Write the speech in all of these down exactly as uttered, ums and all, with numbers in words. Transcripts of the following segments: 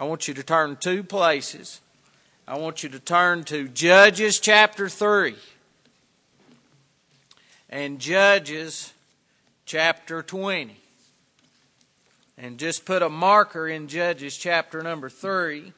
I want you to turn two places. I want you to turn to Judges chapter three and Judges chapter twenty. And just put a marker in Judges chapter number three.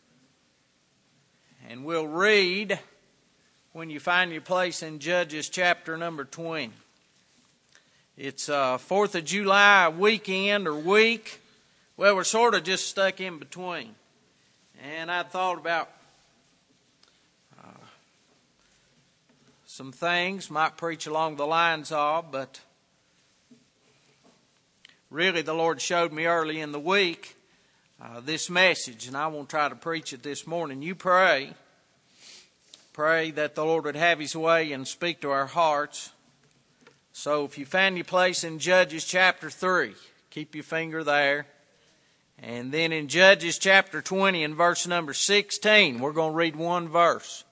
And we'll read when you find your place in Judges chapter number twenty. It's uh, fourth of July weekend or week. Well, we're sort of just stuck in between. And I thought about uh, some things, might preach along the lines of, but really the Lord showed me early in the week uh, this message, and I won't try to preach it this morning. You pray. Pray that the Lord would have His way and speak to our hearts. So if you find your place in Judges chapter three, keep your finger there. And then in Judges chapter twenty and verse number sixteen, we're going to read one verse.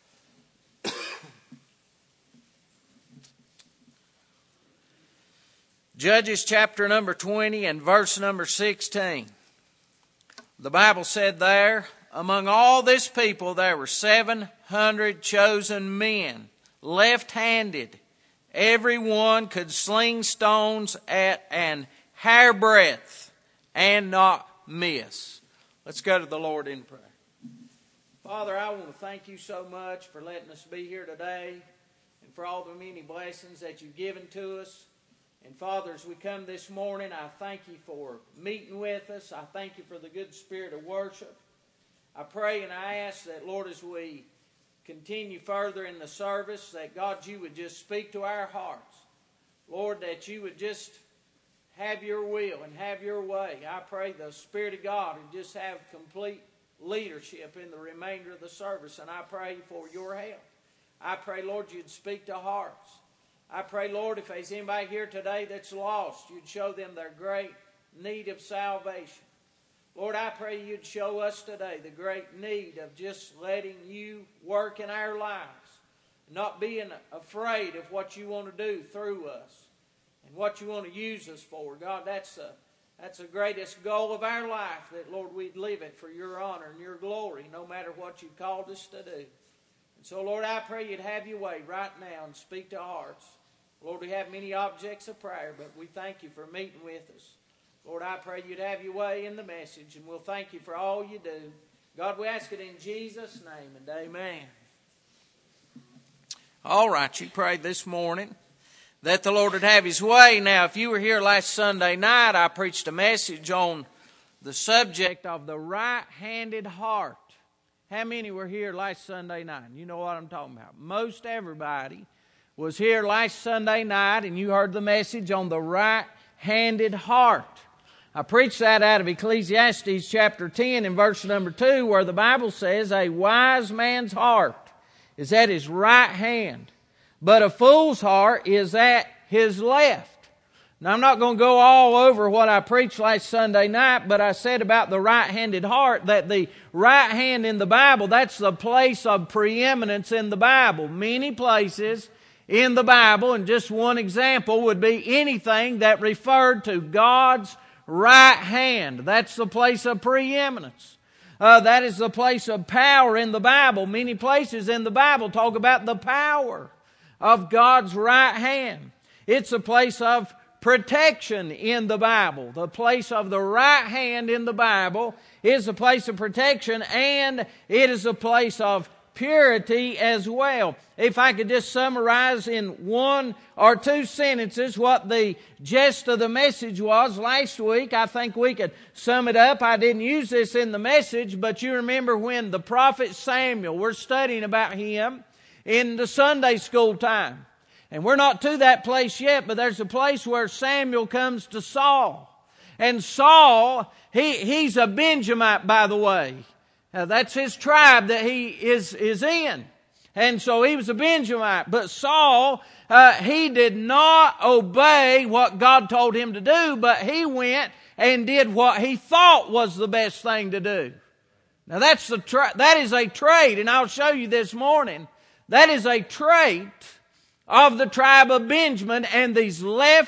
Judges chapter number twenty and verse number sixteen. The Bible said there, among all this people there were seven hundred chosen men, left-handed. Everyone could sling stones at an hairbreadth and not miss. Let's go to the Lord in prayer. Father, I want to thank you so much for letting us be here today and for all the many blessings that you've given to us. And Father, as we come this morning, I thank you for meeting with us. I thank you for the good spirit of worship. I pray and I ask that, Lord, as we continue further in the service, that God, you would just speak to our hearts. Lord, that you would just have your will and have your way. I pray the Spirit of God would just have complete leadership in the remainder of the service, and I pray for your help. I pray, Lord, you'd speak to hearts. I pray, Lord, if there's anybody here today that's lost, you'd show them their great need of salvation. Lord, I pray you'd show us today the great need of just letting you work in our lives, not being afraid of what you want to do through us and what you want to use us for. God, that's the, that's the greatest goal of our life, that, Lord, we'd live it for your honor and your glory, no matter what you called us to do. And so, Lord, I pray you'd have your way right now and speak to hearts. Lord, we have many objects of prayer, but we thank you for meeting with us. Lord, I pray you'd have your way in the message, and we'll thank you for all you do. God, we ask it in Jesus' name, and amen. All right, you prayed this morning that the Lord would have his way. Now, if you were here last Sunday night, I preached a message on the subject of the right-handed heart. How many were here last Sunday night? You know what I'm talking about. Most everybody was here last Sunday night, and you heard the message on the right-handed heart. I preached that out of Ecclesiastes chapter ten and verse number two, where the Bible says, a wise man's heart is at his right hand, but a fool's heart is at his left. Now, I'm not going to go all over what I preached last Sunday night, but I said about the right-handed heart that the right hand in the Bible, that's the place of preeminence in the Bible. Many places in the Bible, and just one example would be anything that referred to God's right hand. That's the place of preeminence. Uh, that is the place of power in the Bible. Many places in the Bible talk about the power of God's right hand. It's a place of protection in the Bible. The place of the right hand in the Bible is a place of protection, and it is a place of purity as well. If I could just summarize in one or two sentences what the gist of the message was last week, I think we could sum it up. I didn't use this in the message, but you remember when the prophet Samuel, we're studying about him in the Sunday school time. And we're not to that place yet, but there's a place where Samuel comes to Saul. And Saul, he, he's a Benjamite, by the way. Now, that's his tribe that he is, is in. And so he was a Benjamite. But Saul, uh, he did not obey what God told him to do, but he went and did what he thought was the best thing to do. Now that's the tra- that is a trait, and I'll show you this morning. That is a trait of the tribe of Benjamin and these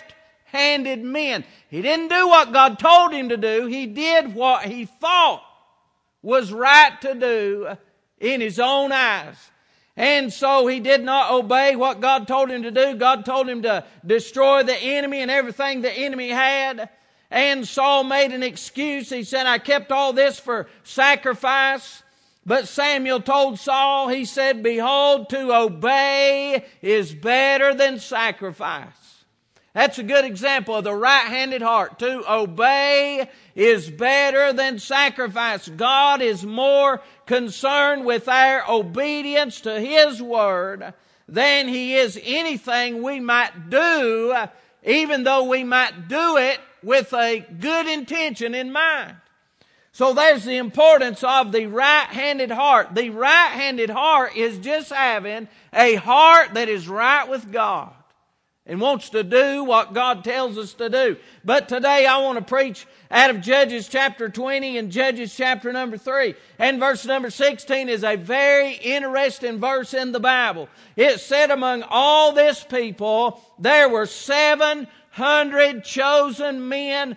left-handed men. He didn't do what God told him to do. He did what he thought was right to do in his own eyes. And so he did not obey what God told him to do. God told him to destroy the enemy and everything the enemy had. And Saul made an excuse. He said, I kept all this for sacrifice. But Samuel told Saul, he said, behold, to obey is better than sacrifice. That's a good example of the right-handed heart. To obey is better than sacrifice. God is more concerned with our obedience to His Word than He is anything we might do, even though we might do it with a good intention in mind. So there's the importance of the right-handed heart. The right-handed heart is just having a heart that is right with God and wants to do what God tells us to do. But today I want to preach out of Judges chapter twenty and Judges chapter number three. And verse number sixteen is a very interesting verse in the Bible. It said, among all this people, there were seven hundred chosen men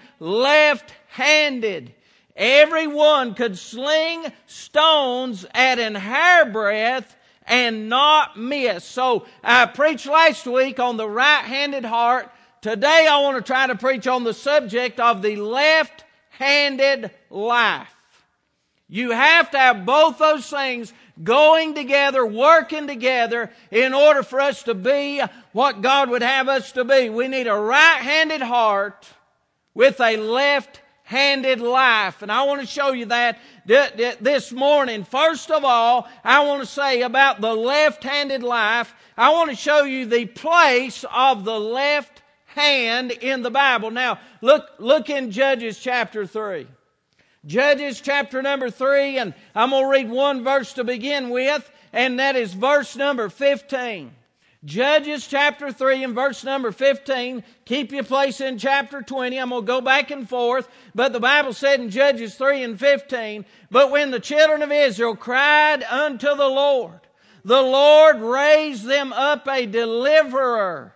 left-handed. Every one could sling stones at an hairbreadth and not miss. So I preached last week on the right-handed heart. Today I want to try to preach on the subject of the left-handed life. You have to have both those things going together, working together in order for us to be what God would have us to be. We need a right-handed heart with a left-handed life. And I want to show you that this morning. First of all, I want to say about the left-handed life, I want to show you the place of the left hand in the Bible. Now, look, look in Judges chapter three. Judges chapter number three, and I'm going to read one verse to begin with, and that is verse number fifteen. Judges chapter three and verse number fifteen. Keep your place in chapter twenty. I'm going to go back and forth. But the Bible said in Judges three and fifteen, but when the children of Israel cried unto the Lord, the Lord raised them up a deliverer,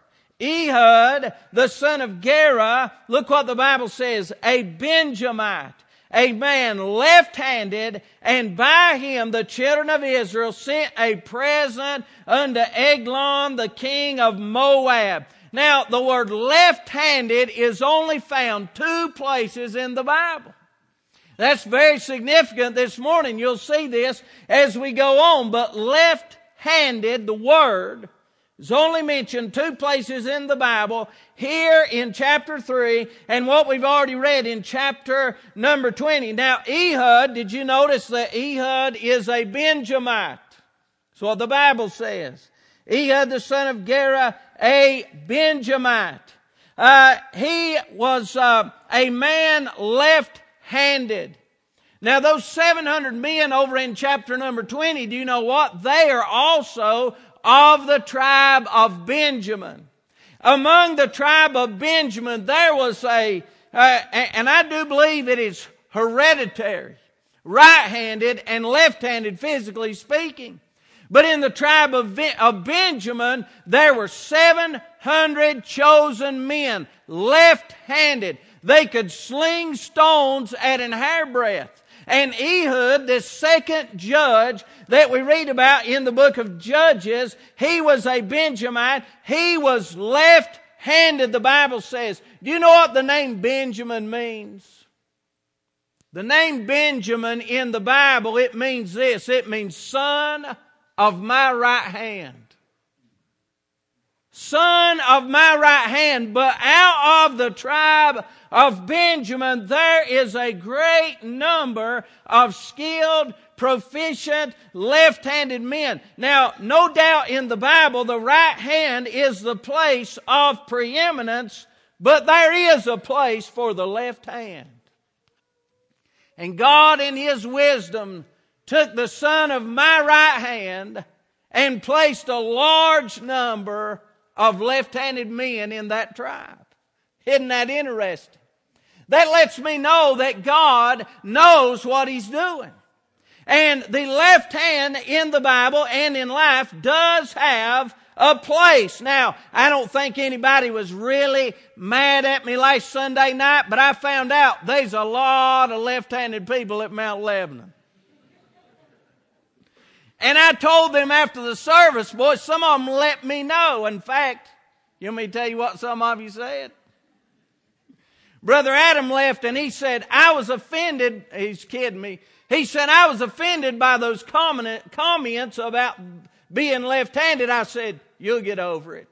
Ehud, the son of Gera. Look what the Bible says, a Benjamite, a man left-handed, and by him the children of Israel sent a present unto Eglon, the king of Moab. Now, the word left-handed is only found two places in the Bible. That's very significant this morning. You'll see this as we go on. But left-handed, the word, is only mentioned two places in the Bible, here in chapter three, and what we've already read in chapter number twenty. Now, Ehud, did you notice that Ehud is a Benjamite? That's what the Bible says. Ehud, the son of Gera, a Benjamite. Uh, he was uh, a man left-handed. Now, those seven hundred men over in chapter number twenty, do you know what? They are also of the tribe of Benjamin. Among the tribe of Benjamin, there was a, uh, and I do believe it is hereditary, right-handed and left-handed, physically speaking. But in the tribe of, ben, of Benjamin, there were seven hundred chosen men, left-handed. They could sling stones at an hairbreadth. And Ehud, this second judge that we read about in the book of Judges, he was a Benjamite. He was left-handed, the Bible says. Do you know what the name Benjamin means? The name Benjamin in the Bible, it means this. It means son of my right hand. Son of my right hand. But out of the tribe of Benjamin, there is a great number of skilled, proficient, left-handed men. Now, no doubt in the Bible, the right hand is the place of preeminence, but there is a place for the left hand. And God in His wisdom took the son of my right hand and placed a large number of left-handed men in that tribe. Isn't that interesting? That lets me know that God knows what He's doing. And the left hand in the Bible and in life does have a place. Now, I don't think anybody was really mad at me last Sunday night, but I found out there's a lot of left-handed people at Mount Lebanon. And I told them after the service, boy, some of them let me know. In fact, you want me to tell you what some of you said? Brother Adam left and he said, I was offended. He's kidding me. He said, I was offended by those comment, comments about being left-handed. I said, you'll get over it.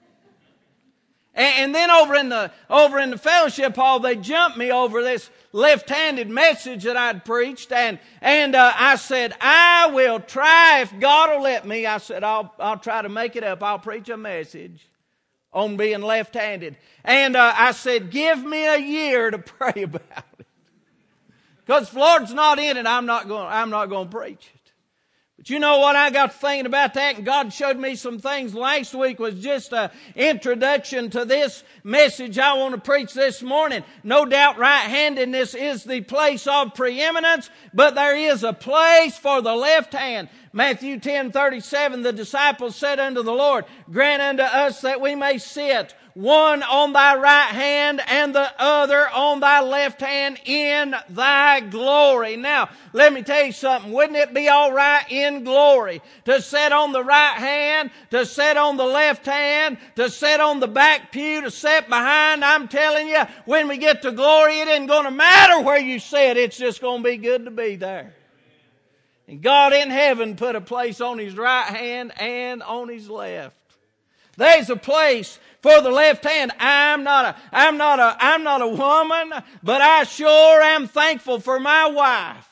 And, and then over in the over in the fellowship hall, they jumped me over this left-handed message that I'd preached. And and uh, I said, I will try if God will let me. I said, I'll I'll try to make it up. I'll preach a message on being left-handed. And uh, I said, give me a year to pray about it. Because if the Lord's not in it, I'm not going, I'm not going to preach it. But you know what? I got thinking about that, and God showed me some things last week. Was just an introduction to this message I want to preach this morning. No doubt right-handedness is the place of preeminence, but there is a place for the left hand. Matthew ten thirty-seven, the disciples said unto the Lord, grant unto us that we may sit, one on thy right hand and the other on thy left hand in thy glory. Now, let me tell you something. Wouldn't it be all right in glory to sit on the right hand, to sit on the left hand, to sit on the back pew, to sit behind? I'm telling you, when we get to glory, it isn't going to matter where you sit. It's just going to be good to be there. And God in heaven put a place on His right hand and on His left. There's a place for the left hand. I'm not a, I'm not a, I'm not a woman, but I sure am thankful for my wife.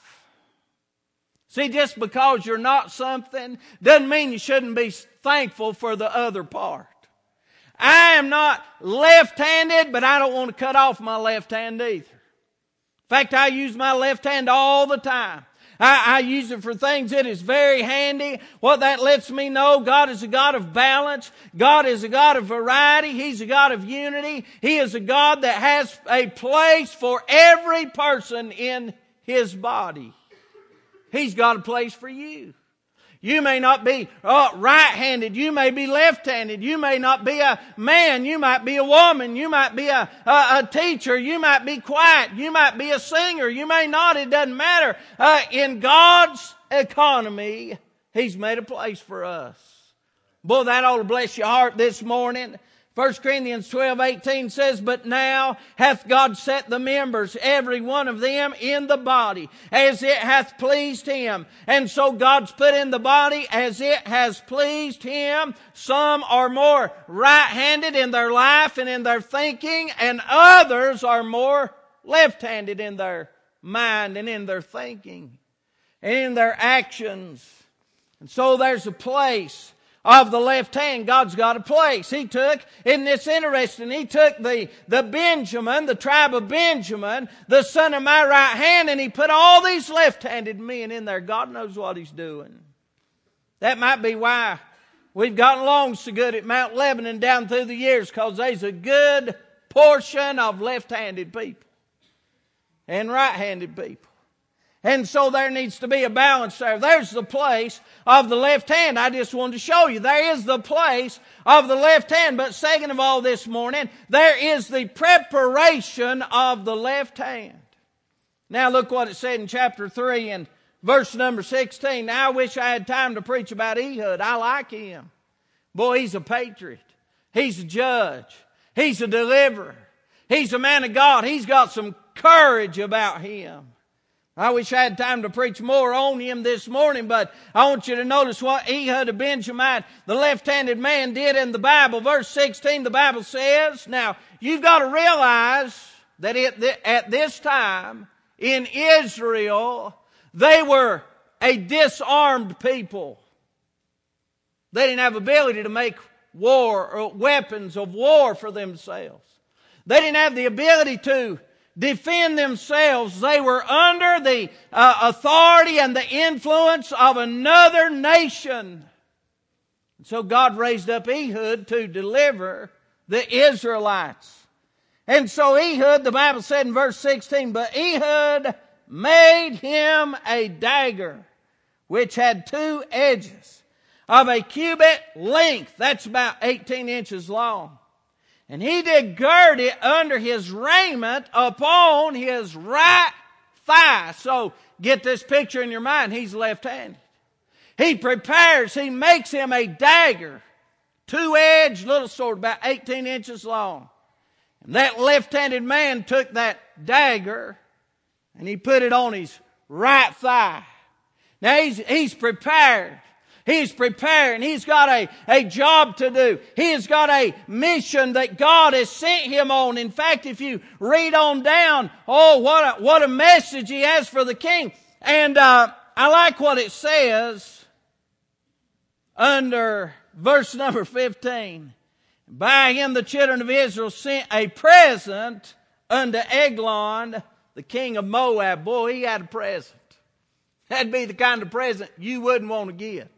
See, just because you're not something doesn't mean you shouldn't be thankful for the other part. I am not left-handed, but I don't want to cut off my left hand either. In fact, I use my left hand all the time. I, I use it for things that is very handy. What that lets me know, God is a God of balance. God is a God of variety. He's a God of unity. He is a God that has a place for every person in His body. He's got a place for you. You may not be uh, right-handed. You may be left-handed. You may not be a man. You might be a woman. You might be a, a, a teacher. You might be quiet. You might be a singer. You may not. It doesn't matter. Uh, in God's economy, He's made a place for us. Boy, that ought to bless your heart this morning. First Corinthians twelve eighteen says, but now hath God set the members, every one of them, in the body, as it hath pleased Him. And so God's put in the body as it has pleased Him. Some are more right-handed in their life and in their thinking, and others are more left-handed in their mind and in their thinking and in their actions. And so there's a place of the left hand. God's got a place. He took, isn't this interesting? He took the, the Benjamin, the tribe of Benjamin, the son of my right hand, and He put all these left-handed men in there. God knows what He's doing. That might be why we've gotten along so good at Mount Lebanon down through the years, because there's a good portion of left-handed people and right-handed people. And so there needs to be a balance there. There's the place of the left hand. I just wanted to show you. There is the place of the left hand. But second of all this morning, there is the preparation of the left hand. Now look what it said in chapter three and verse number sixteen. Now I wish I had time to preach about Ehud. I like him. Boy, he's a patriot. He's a judge. He's a deliverer. He's a man of God. He's got some courage about him. I wish I had time to preach more on him this morning, but I want you to notice what Ehud the Benjamite, the left-handed man, did in the Bible. Verse sixteen, the Bible says, now, you've got to realize that at this time in Israel, they were a disarmed people. They didn't have ability to make war or weapons of war for themselves. They didn't have the ability to defend themselves. They were under the uh, authority and the influence of another nation. So God raised up Ehud to deliver the Israelites. And so Ehud, the Bible said in verse sixteen, but Ehud made him a dagger which had two edges of a cubit length. That's about eighteen inches long. And he did gird it under his raiment upon his right thigh. So get this picture in your mind. He's left-handed. He prepares, he makes him a dagger, two-edged little sword, about eighteen inches long. And that left-handed man took that dagger and he put it on his right thigh. Now he's, he's prepared. He's preparing. He's got a, a job to do. He has got a mission that God has sent him on. In fact, if you read on down, oh, what a, what a message he has for the king. And uh, I like what it says under verse number fifteen. By him the children of Israel sent a present unto Eglon, the king of Moab. Boy, he had a present. That'd be the kind of present you wouldn't want to get.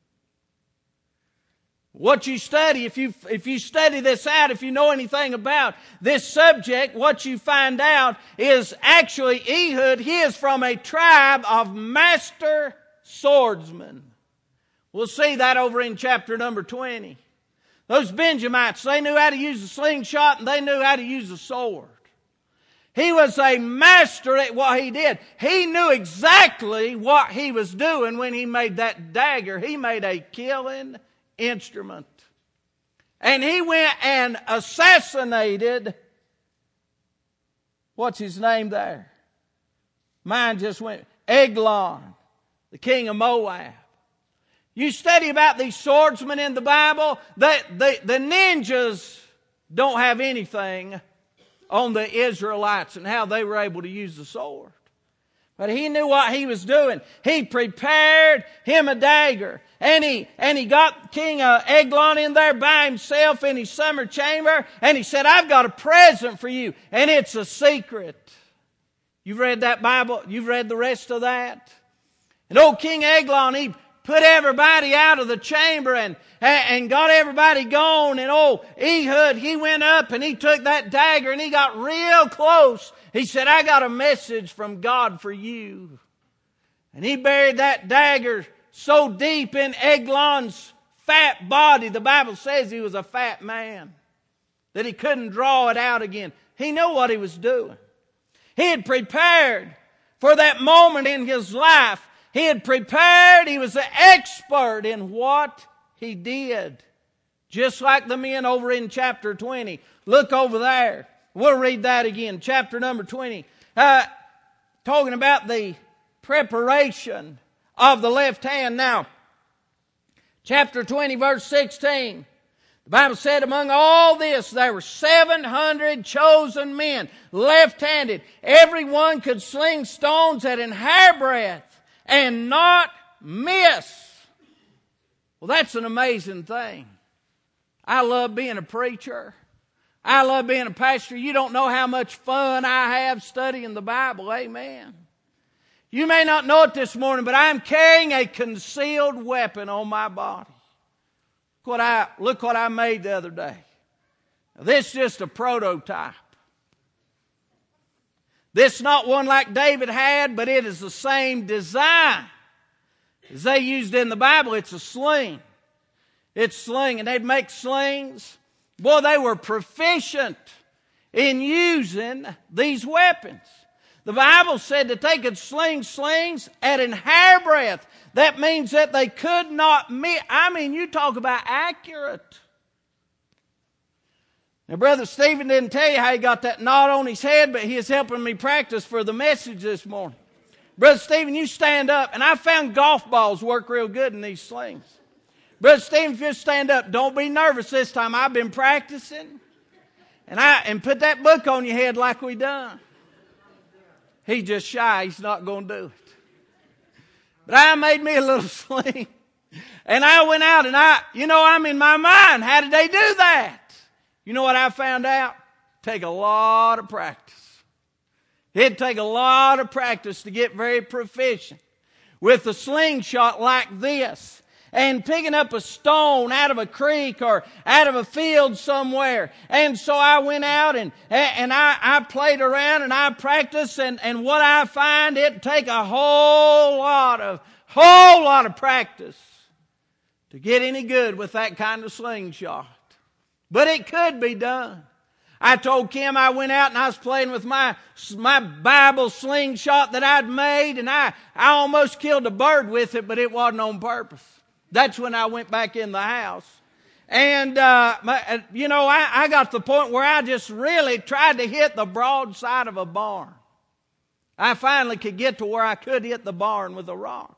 What you study, if you, if you study this out, if you know anything about this subject, what you find out is actually Ehud, he is from a tribe of master swordsmen. We'll see that over in chapter number twenty. Those Benjamites, they knew how to use a slingshot and they knew how to use a sword. He was a master at what he did. He knew exactly what he was doing when he made that dagger. He made a killing instrument. And he went and assassinated, what's his name there? Mine just went, Eglon, the king of Moab. You study about these swordsmen in the Bible, that the, the ninjas don't have anything on the Israelites and how they were able to use the sword. But he knew what he was doing. He prepared him a dagger. And he, and he got King uh, Eglon in there by himself in his summer chamber. And he said, I've got a present for you. And it's a secret. You've read that Bible? You've read the rest of that? And old King Eglon, he put everybody out of the chamber and, and got everybody gone. And old Ehud, he went up and he took that dagger and he got real close. He said, I got a message from God for you. And he buried that dagger so deep in Eglon's fat body, the Bible says he was a fat man, that he couldn't draw it out again. He knew what he was doing. He had prepared for that moment in his life. He had prepared. He was an expert in what he did. Just like the men over in chapter twenty. Look over there. We'll read that again. Chapter number twenty. Uh, talking about the preparation of the left hand. Now, chapter twenty, verse sixteen. The Bible said, among all this, there were seven hundred chosen men, left-handed. Every one could sling stones at an hairbreadth and not miss. Well, that's an amazing thing. I love being a preacher. I love being a pastor. You don't know how much fun I have studying the Bible. Amen. You may not know it this morning, but I'm carrying a concealed weapon on my body. Look what I, look what I made the other day. Now, this is just a prototype. This is not one like David had, but it is the same design as they used in the Bible. It's a sling. It's sling, and they'd make slings. Boy, they were proficient in using these weapons. The Bible said that they could sling slings at an hairbreadth. That means that they could not miss. I mean, you talk about accurate. Now, Brother Stephen didn't tell you how he got that knot on his head, but he is helping me practice for the message this morning. Brother Stephen, you stand up, and I found golf balls work real good in these slings. Brother Stephen, if you stand up, don't be nervous this time. I've been practicing, and I and put that book on your head like we done. He's just shy. He's not going to do it. But I made me a little sling, and I went out, and I, you know, I'm in my mind. How did they do that? You know what I found out? Take a lot of practice. It'd take a lot of practice to get very proficient with a slingshot like this. And picking up a stone out of a creek or out of a field somewhere. And so I went out and, and I, I played around and I practiced. And, and what I find, it'd take a whole lot of, whole lot of practice to get any good with that kind of slingshot. But it could be done. I told Kim I went out and I was playing with my, my Bible slingshot that I'd made, and I, I almost killed a bird with it, but it wasn't on purpose. That's when I went back in the house. And, uh, my, you know, I, I got to the point where I just really tried to hit the broad side of a barn. I finally could get to where I could hit the barn with a rock.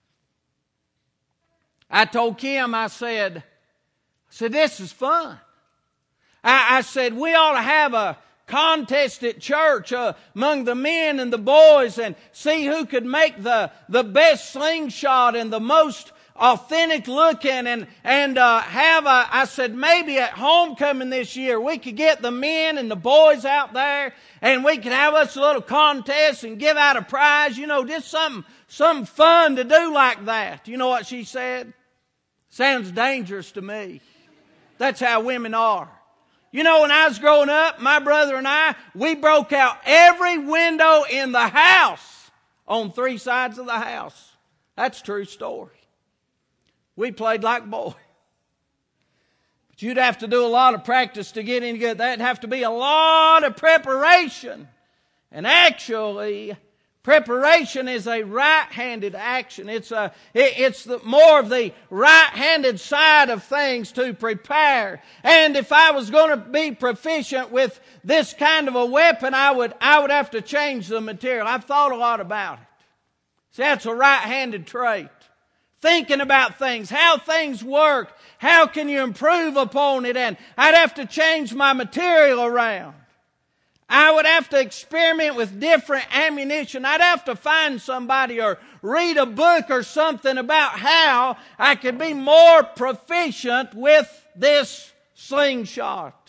I told Kim, I said, I said, this is fun. I, I said, we ought to have a contest at church uh, among the men and the boys and see who could make the, the best slingshot and the most authentic looking, and and uh, have a, I said, maybe at homecoming this year we could get the men and the boys out there and we could have us a little contest and give out a prize, you know, just something, something fun to do like that. You know what she said? Sounds dangerous to me. That's how women are. You know, when I was growing up, my brother and I, we broke out every window in the house on three sides of the house. That's a true story. We played like boys. But you'd have to do a lot of practice to get any good. That'd have to be a lot of preparation. And actually, preparation is a right-handed action. It's a, it, it's the, more of the right-handed side of things to prepare. And if I was going to be proficient with this kind of a weapon, I would, I would have to change the material. I've thought a lot about it. See, that's a right-handed trait. Thinking about things, how things work, how can you improve upon it, and I'd have to change my material around. I would have to experiment with different ammunition. I'd have to find somebody or read a book or something about how I could be more proficient with this slingshot.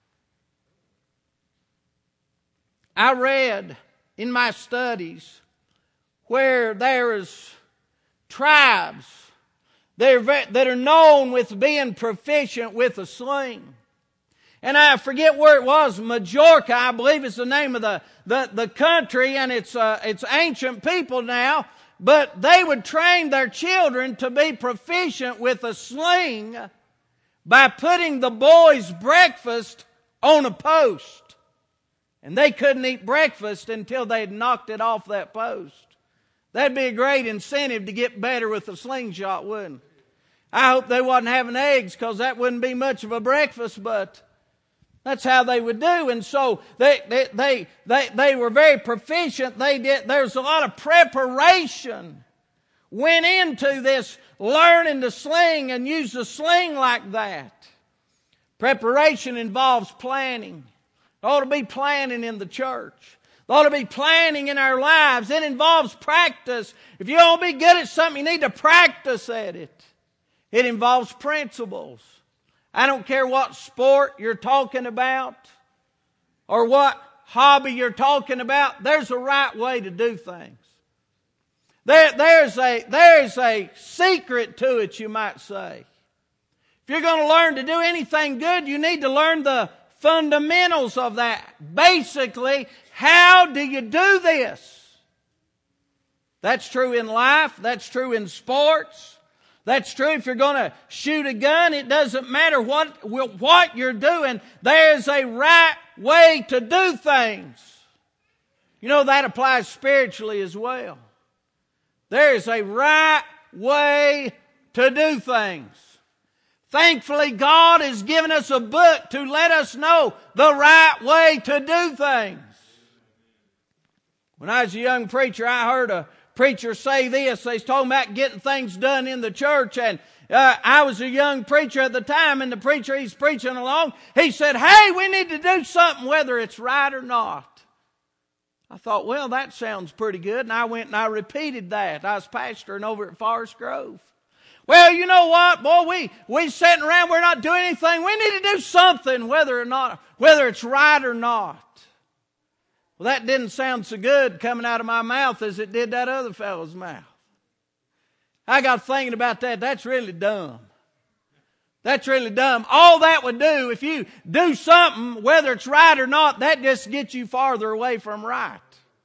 I read in my studies where there is tribes that are, that are known with being proficient with a sling. And I forget where it was, Majorca, I believe is the name of the, the, the country, and it's, uh, it's ancient people now, but they would train their children to be proficient with a sling by putting the boys' breakfast on a post. And they couldn't eat breakfast until they'd knocked it off that post. That'd be a great incentive to get better with a slingshot, wouldn't it? I hope they wasn't having eggs, because that wouldn't be much of a breakfast, but that's how they would do. And so they they they they, they were very proficient. They did. There's a lot of preparation went into this learning to sling and use the sling like that. Preparation involves planning. There ought to be planning in the church. There ought to be planning in our lives. It involves practice. If you want to be good at something, you need to practice at it. It involves principles. I don't care what sport you're talking about or what hobby you're talking about. There's a right way to do things. There, there's a, there's a secret to it, you might say. If you're going to learn to do anything good, you need to learn the fundamentals of that. Basically, how do you do this? That's true in life. That's true in sports. That's true if you're going to shoot a gun. It doesn't matter what, what you're doing. There's a right way to do things. You know, that applies spiritually as well. There is a right way to do things. Thankfully, God has given us a book to let us know the right way to do things. When I was a young preacher, I heard a preacher say this. They was talking about getting things done in the church, and uh, I was a young preacher at the time, and the preacher he's preaching along, he said, "Hey, we need to do something whether it's right or not." I thought, well, that sounds pretty good, and I went and I repeated that. I was pastoring over at Forest Grove. Well, you know what, boy, we we sitting around, we're not doing anything. We need to do something whether or not, whether it's right or not. Well, that didn't sound so good coming out of my mouth as it did that other fellow's mouth. I got thinking about that. That's really dumb. That's really dumb. All that would do, if you do something, whether it's right or not, that just gets you farther away from right.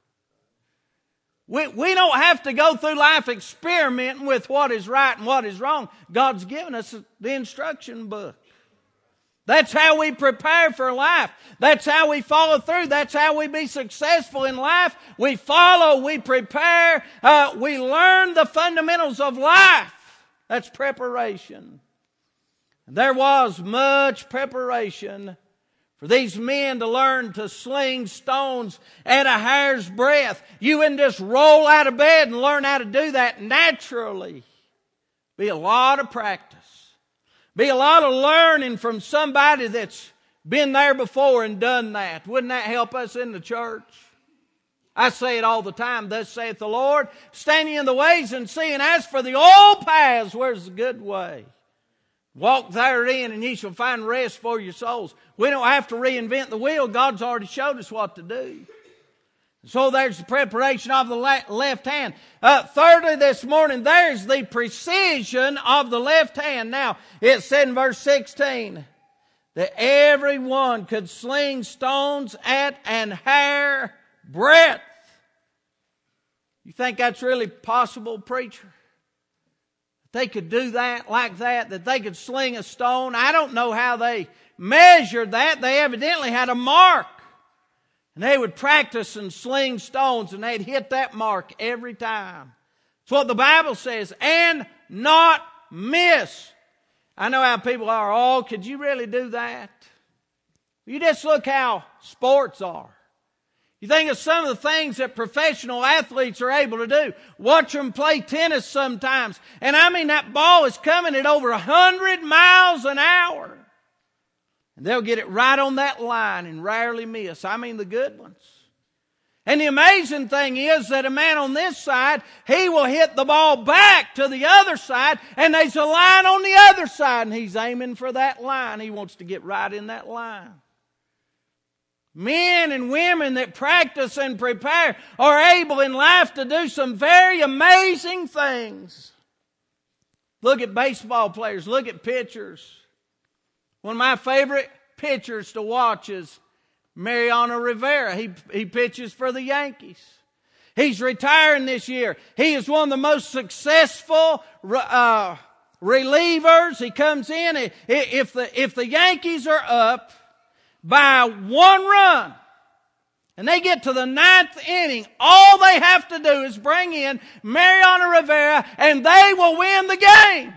We, we don't have to go through life experimenting with what is right and what is wrong. God's given us the instruction book. That's how we prepare for life. That's how we follow through. That's how we be successful in life. We follow, we prepare, uh, we learn the fundamentals of life. That's preparation. There was much preparation for these men to learn to sling stones at a hair's breadth. You wouldn't just roll out of bed and learn how to do that naturally. Be a lot of practice. Be a lot of learning from somebody that's been there before and done that. Wouldn't that help us in the church? I say it all the time. Thus saith the Lord, standing in the ways and seeing. As for the old paths, where's the good way? Walk therein and ye shall find rest for your souls. We don't have to reinvent the wheel. God's already showed us what to do. So there's the preparation of the left hand. Uh, thirdly, this morning, there's the precision of the left hand. Now, it said in verse sixteen that everyone could sling stones at an hair breadth. You think that's really possible, preacher? They could do that like that, that they could sling a stone. I don't know how they measured that. They evidently had a mark. And they would practice and sling stones, and they'd hit that mark every time. That's what the Bible says. And not miss. I know how people are. Oh, could you really do that? You just look how sports are. You think of some of the things that professional athletes are able to do. Watch them play tennis sometimes. And I mean, that ball is coming at over one hundred miles an hour. And they'll get it right on that line and rarely miss. I mean the good ones. And the amazing thing is that a man on this side, he will hit the ball back to the other side, and there's a line on the other side, and he's aiming for that line. He wants to get right in that line. Men and women that practice and prepare are able in life to do some very amazing things. Look at baseball players. Look at pitchers. One of my favorite pitchers to watch is Mariano Rivera. He, he pitches for the Yankees. He's retiring this year. He is one of the most successful uh, relievers. He comes in. If the, if the Yankees are up by one run and they get to the ninth inning, all they have to do is bring in Mariano Rivera and they will win the game.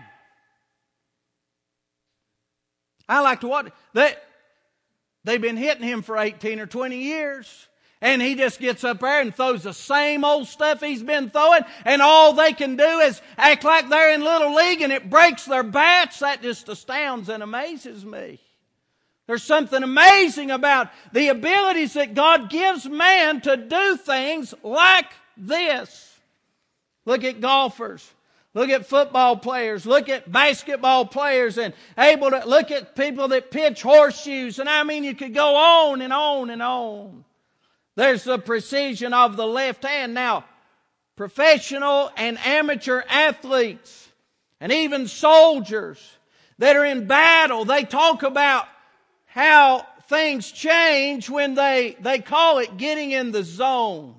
I like to watch. They, they've been hitting him for eighteen or twenty years. And he just gets up there and throws the same old stuff he's been throwing. And all they can do is act like they're in Little League and it breaks their bats. That just astounds and amazes me. There's something amazing about the abilities that God gives man to do things like this. Look at golfers. Look at football players. Look at basketball players and able to look at people that pitch horseshoes. And I mean, you could go on and on and on. There's the precision of the left hand. Now, professional and amateur athletes and even soldiers that are in battle, they talk about how things change when they, they call it getting in the zone.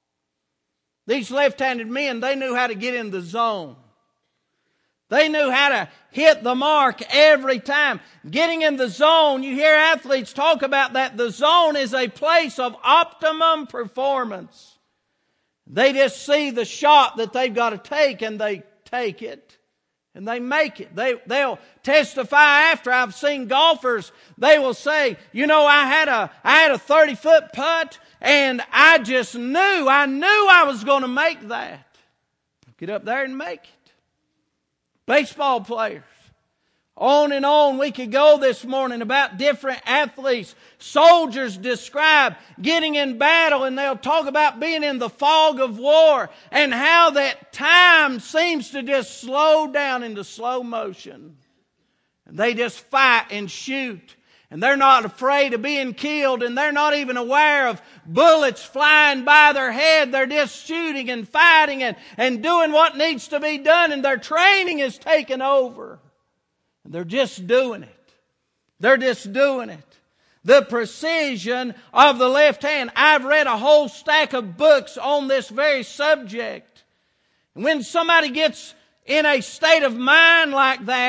These left-handed men, they knew how to get in the zone. They knew how to hit the mark every time. Getting in the zone, you hear athletes talk about that. The zone is a place of optimum performance. They just see the shot that they've got to take and they take it and they make it. They, they'll testify after. I've seen golfers, they will say, you know, I had a, I had a thirty foot putt and I just knew, I knew I was going to make that. Get up there and make it. Baseball players. On and on we could go this morning about different athletes. Soldiers describe getting in battle and they'll talk about being in the fog of war and how that time seems to just slow down into slow motion. And they just fight and shoot. And they're not afraid of being killed and they're not even aware of bullets flying by their head. They're just shooting and fighting and, and doing what needs to be done, and their training is taken over. And they're just doing it. They're just doing it. The precision of the left hand. I've read a whole stack of books on this very subject. And when somebody gets in a state of mind like that,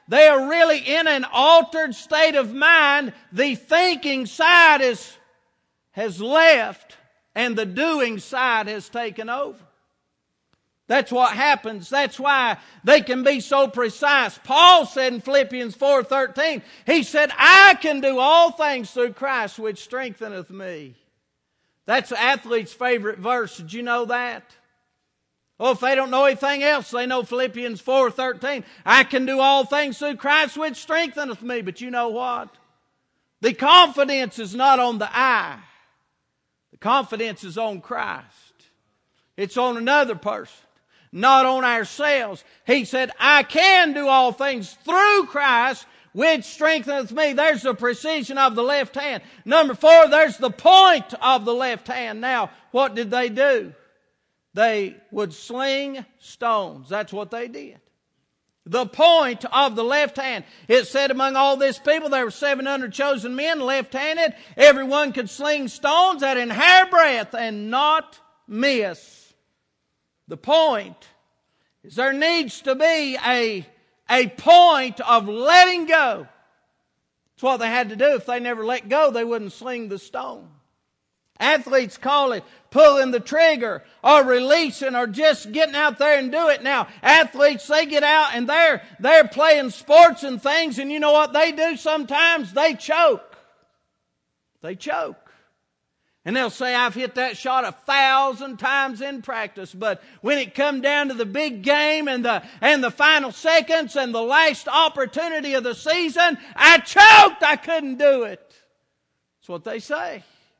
they are really in an altered state of mind. The thinking side is, has left and the doing side has taken over. That's what happens. That's why they can be so precise. Paul said in Philippians four thirteen, he said, I can do all things through Christ which strengtheneth me. That's an athlete's favorite verse. Did you know that? Oh, if they don't know anything else, they know Philippians four thirteen. I can do all things through Christ which strengtheneth me. But you know what? The confidence is not on the I. The confidence is on Christ. It's on another person, not on ourselves. He said, I can do all things through Christ which strengtheneth me. There's the precision of the left hand. Number four, there's the point of the left hand. Now, what did they do? They would sling stones. That's what they did. The point of the left hand. It said among all this people there were seven hundred chosen men, left-handed. Everyone could sling stones at an hairbreadth and not miss. The point is there needs to be a, a point of letting go. That's what they had to do. If they never let go, they wouldn't sling the stone. Athletes call it pulling the trigger or releasing or just getting out there and do it. Now, athletes, they get out and they're, they're playing sports and things, and you know what they do sometimes? They choke. They choke. And they'll say, I've hit that shot a thousand times in practice, but when it come down to the big game and the, and the final seconds and the last opportunity of the season, I choked. I couldn't do it. That's what they say.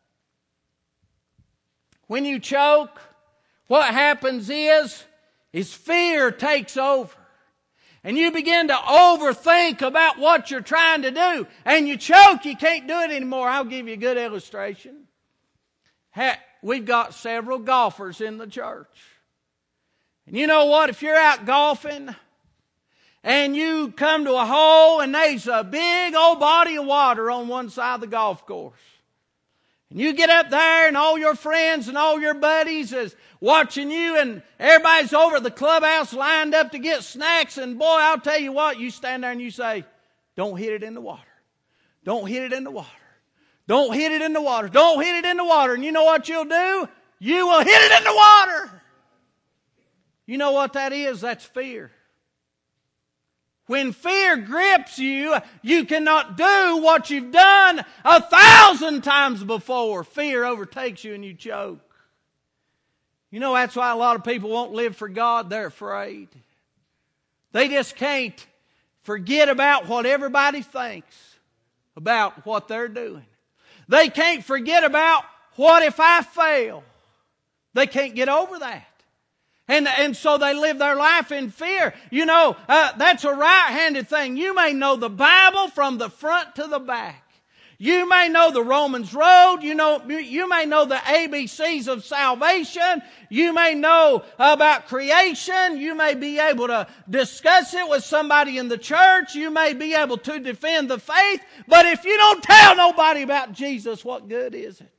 When you choke, what happens is, is fear takes over. And you begin to overthink about what you're trying to do. And you choke, you can't do it anymore. I'll give you a good illustration. We've got several golfers in the church. And you know what? If you're out golfing and you come to a hole and there's a big old body of water on one side of the golf course. And you get up there and all your friends and all your buddies is watching you and everybody's over at the clubhouse lined up to get snacks. And boy, I'll tell you what, you stand there and you say, don't hit it in the water. Don't hit it in the water. Don't hit it in the water. Don't hit it in the water. And you know what you'll do? You will hit it in the water. You know what that is? That's fear. When fear grips you, you cannot do what you've done a thousand times before. Fear overtakes you and you choke. You know, that's why a lot of people won't live for God. They're afraid. They just can't forget about what everybody thinks about what they're doing. They can't forget about what if I fail. They can't get over that. And, and so they live their life in fear. You know, uh, that's a right-handed thing. You may know the Bible from the front to the back. You may know the Romans Road. You know, you may know the A B Cs of salvation. You may know about creation. You may be able to discuss it with somebody in the church. You may be able to defend the faith. But if you don't tell nobody about Jesus, what good is it?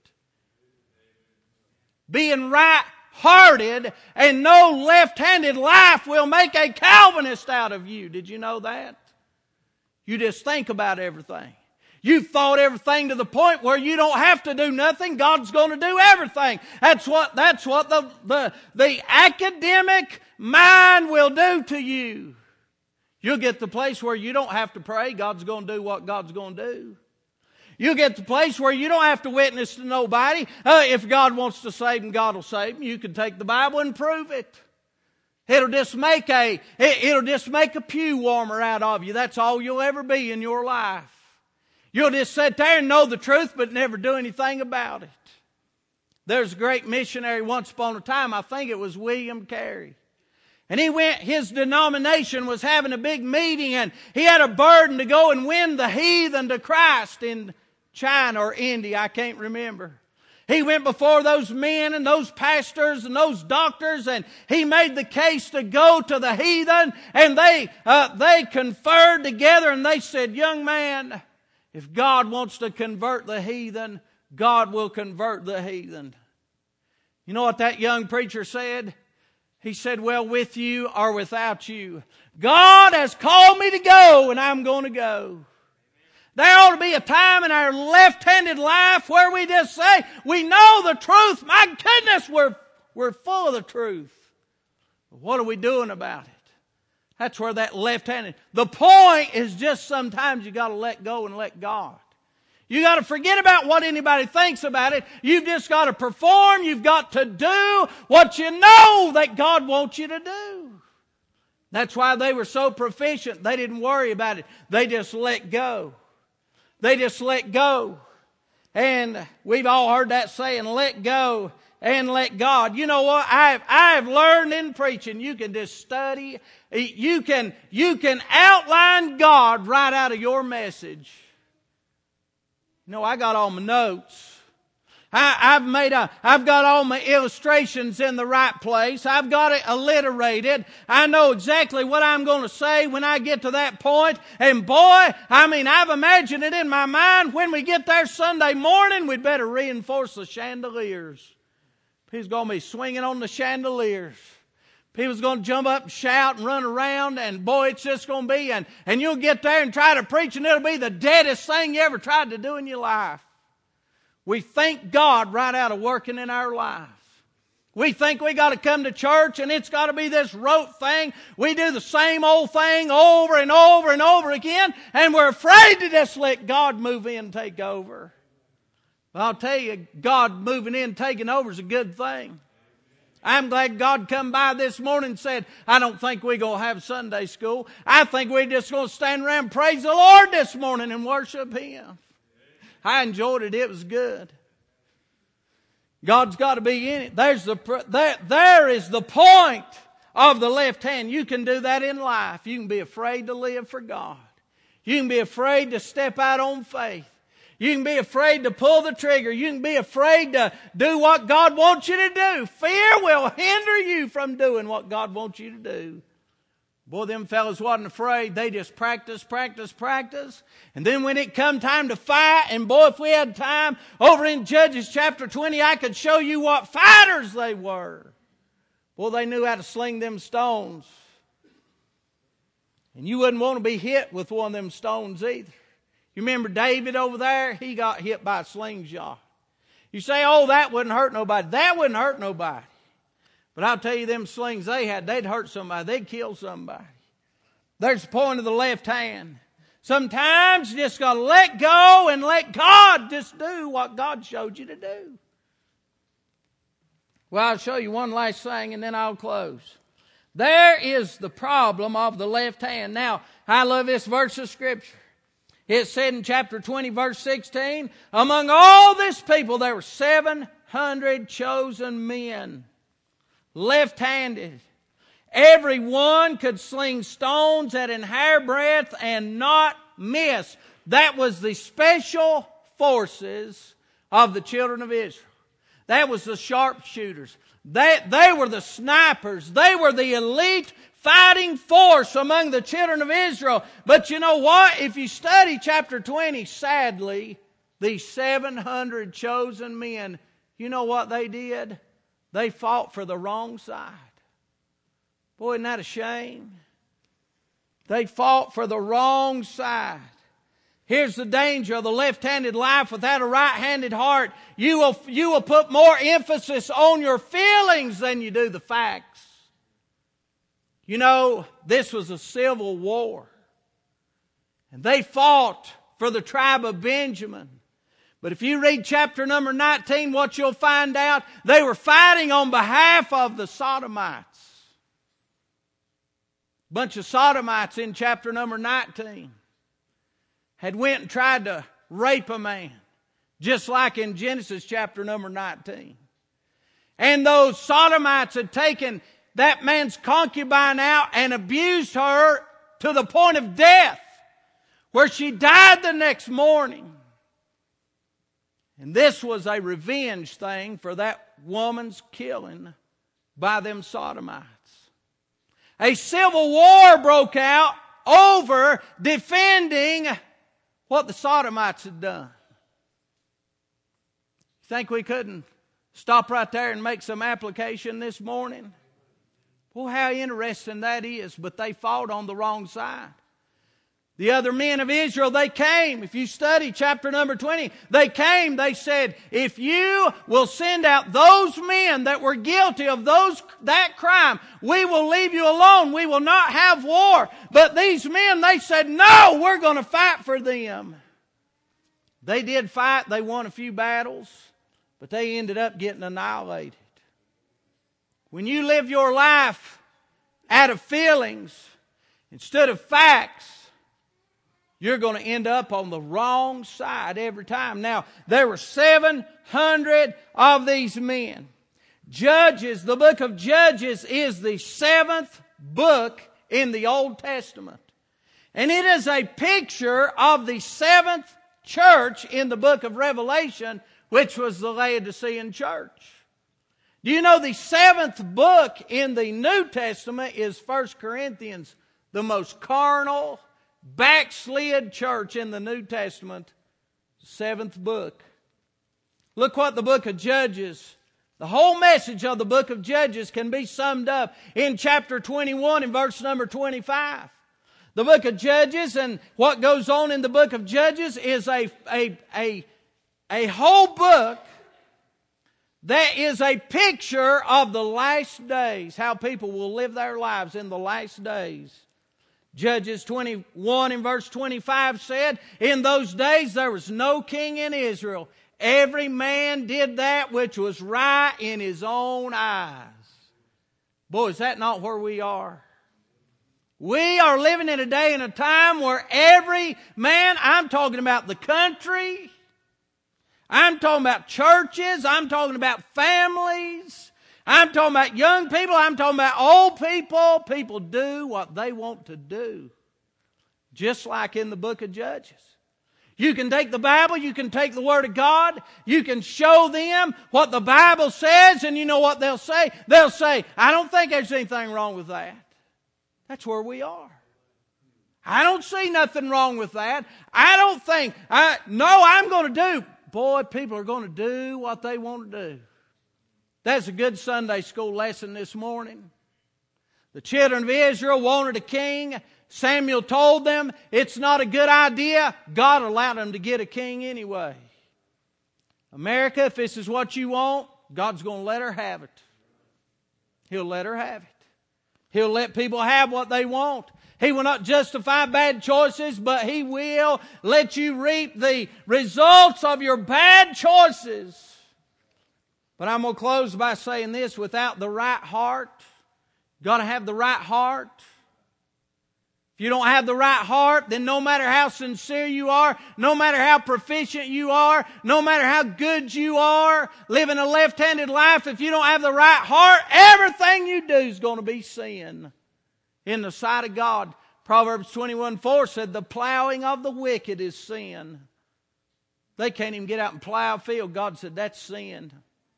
Being right-hearted and no left-handed life will make a Calvinist out of you. Did you know that? You just think about everything. You've thought everything to the point where you don't have to do nothing. God's going to do everything. That's what, that's what the, the, the academic mind will do to you. You'll get to the place where you don't have to pray. God's going to do what God's going to do. You'll get to the place where you don't have to witness to nobody. Uh, if God wants to save them, God will save them. You can take the Bible and prove it. It'll just make a, it, it'll just make a pew warmer out of you. That's all you'll ever be in your life. You'll just sit there and know the truth but never do anything about it. There's a great missionary once upon a time, I think it was William Carey. And he went, his denomination was having a big meeting and he had a burden to go and win the heathen to Christ in China or India, I can't remember. He went before those men and those pastors and those doctors and he made the case to go to the heathen and they, uh, they conferred together and they said, young man, if God wants to convert the heathen, God will convert the heathen. You know what that young preacher said? He He said, well, with you or without you, God has called me to go, and I'm going to go. There ought to be a time in our left-handed life where we just say, we know the truth. My goodness, we're, we're full of the truth. But what are we doing about it? That's where that left-handed... The point is just sometimes you got to let go and let God. You got to forget about what anybody thinks about it. You've just got to perform. You've got to do what you know that God wants you to do. That's why they were so proficient. They didn't worry about it. They just let go. They just let go. And we've all heard that saying, let go and let God. You know what? I've, I've learned in preaching, you can just study. You can, you can outline God right out of your message. You know, I got all my notes. I, I've made a, I've got all my illustrations in the right place. I've got it alliterated. I know exactly what I'm going to say when I get to that point. And boy, I mean, I've imagined it in my mind. When we get there Sunday morning, we'd better reinforce the chandeliers. He's going to be swinging on the chandeliers. People's going to jump up and shout and run around, and boy, it's just going to be, and, and you'll get there and try to preach, and it'll be the deadest thing you ever tried to do in your life. We thank God right out of working in our life. We think we got to come to church and it's got to be this rote thing. We do the same old thing over and over and over again, and we're afraid to just let God move in and take over. But I'll tell you, God moving in and taking over is a good thing. I'm glad God come by this morning and said, I don't think we're going to have Sunday school. I think we're just going to stand around and praise the Lord this morning and worship Him. I enjoyed it. It was good. God's got to be in it. There's the, there, there is the point of the left hand. You can do that in life. You can be afraid to live for God. You can be afraid to step out on faith. You can be afraid to pull the trigger. You can be afraid to do what God wants you to do. Fear will hinder you from doing what God wants you to do. Boy, them fellas wasn't afraid. They just practice, practice, practice. And then when it come time to fight, and boy, if we had time, over in Judges chapter twenty, I could show you what fighters they were. Boy, they knew how to sling them stones. And you wouldn't want to be hit with one of them stones either. You remember David over there? He got hit by a slingshot. You say, oh, that wouldn't hurt nobody. That wouldn't hurt nobody. But I'll tell you, them slings they had, they'd hurt somebody. They'd kill somebody. There's the point of the left hand. Sometimes you just got to let go and let God just do what God showed you to do. Well, I'll show you one last thing and then I'll close. There is the problem of the left hand. Now, I love this verse of Scripture. It said in chapter twenty, verse sixteen, among all this people there were seven hundred chosen men. Left-handed. Every one could sling stones at an hairbreadth and not miss. That was the special forces of the children of Israel. That was the sharpshooters. They, they were the snipers. They were the elite fighting force among the children of Israel. But you know what? If you study chapter twenty, sadly, these seven hundred chosen men, you know what they did? They fought for the wrong side. Boy, isn't that a shame? They fought for the wrong side. Here's the danger of the left-handed life without a right-handed heart. You will, you will put more emphasis on your feelings than you do the facts. You know, this was a civil war. And they fought for the tribe of Benjamin. But if you read chapter number nineteen, what you'll find out, they were fighting on behalf of the Sodomites. A bunch of Sodomites in chapter number nineteen had went and tried to rape a man, just like in Genesis chapter number nineteen. And those Sodomites had taken that man's concubine out and abused her to the point of death, where she died the next morning. And this was a revenge thing for that woman's killing by them Sodomites. A civil war broke out over defending what the Sodomites had done. Think we couldn't stop right there and make some application this morning? Oh, how interesting that is. But they fought on the wrong side. The other men of Israel, they came. If you study chapter number twenty, they came, they said, if you will send out those men that were guilty of those that crime, we will leave you alone. We will not have war. But these men, they said, no, we're going to fight for them. They did fight. They won a few battles, but they ended up getting annihilated. When you live your life out of feelings instead of facts, you're going to end up on the wrong side every time. Now, there were seven hundred of these men. Judges, the book of Judges is the seventh book in the Old Testament. And it is a picture of the seventh church in the book of Revelation, which was the Laodicean church. Do you know the seventh book in the New Testament is First Corinthians, the most carnal, backslid church in the New Testament, seventh book. Look what the book of Judges, the whole message of the book of Judges can be summed up in chapter twenty-one and verse number twenty-five. The book of Judges and what goes on in the book of Judges is a, a, a, a whole book that is a picture of the last days, how people will live their lives in the last days. Judges twenty-one and verse twenty-five said, in those days there was no king in Israel. Every man did that which was right in his own eyes. Boy, is that not where we are? We are living in a day and a time where every man, I'm talking about the country, I'm talking about churches, I'm talking about families, I'm talking about young people, I'm talking about old people. People do what they want to do. Just like in the book of Judges. You can take the Bible, you can take the Word of God, you can show them what the Bible says, and you know what they'll say? They'll say, I don't think there's anything wrong with that. That's where we are. I don't see nothing wrong with that. I don't think, I, no, I'm going to do. Boy, people are going to do what they want to do. That's a good Sunday school lesson this morning. The children of Israel wanted a king. Samuel told them it's not a good idea. God allowed them to get a king anyway. America, if this is what you want, God's going to let her have it. He'll let her have it. He'll let people have what they want. He will not justify bad choices, but He will let you reap the results of your bad choices. But I'm going to close by saying this. Without the right heart, you've got to have the right heart. If you don't have the right heart, then no matter how sincere you are, no matter how proficient you are, no matter how good you are, living a left-handed life, if you don't have the right heart, everything you do is going to be sin in the sight of God. Proverbs twenty-one four said, the plowing of the wicked is sin. They can't even get out and plow a field. God said, that's sin.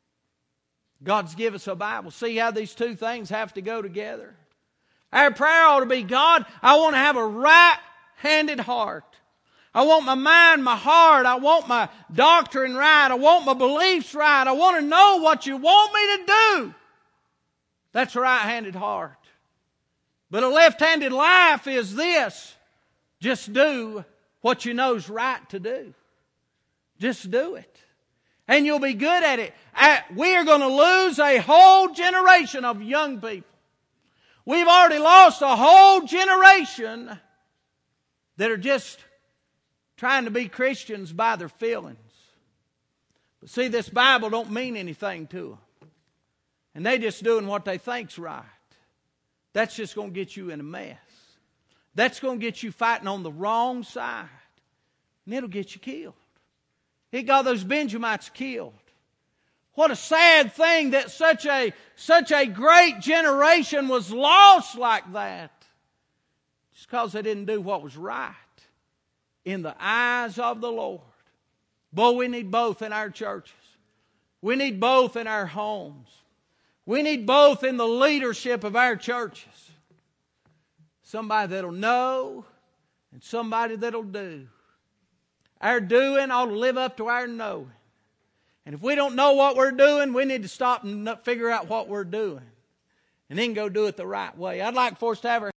God's given us a Bible. See how these two things have to go together. Our prayer ought to be, God, I want to have a right-handed heart. I want my mind, my heart, I want my doctrine right. I want my beliefs right. I want to know what you want me to do. That's a right-handed heart. But a left-handed life is this. Just do what you know is right to do. Just do it. And you'll be good at it. We are going to lose a whole generation of young people. We've already lost a whole generation that are just trying to be Christians by their feelings. But see, this Bible don't mean anything to them. And they just doing what they think's right. That's just going to get you in a mess. That's going to get you fighting on the wrong side. And it'll get you killed. It got those Benjamites killed. What a sad thing that such a, such a great generation was lost like that. Just because they didn't do what was right in the eyes of the Lord. Boy, we need both in our churches. We need both in our homes. We need both in the leadership of our churches. Somebody that'll know and somebody that'll do. Our doing ought to live up to our knowing. And if we don't know what we're doing, we need to stop and figure out what we're doing. and then go do it the right way. I'd like for us to have our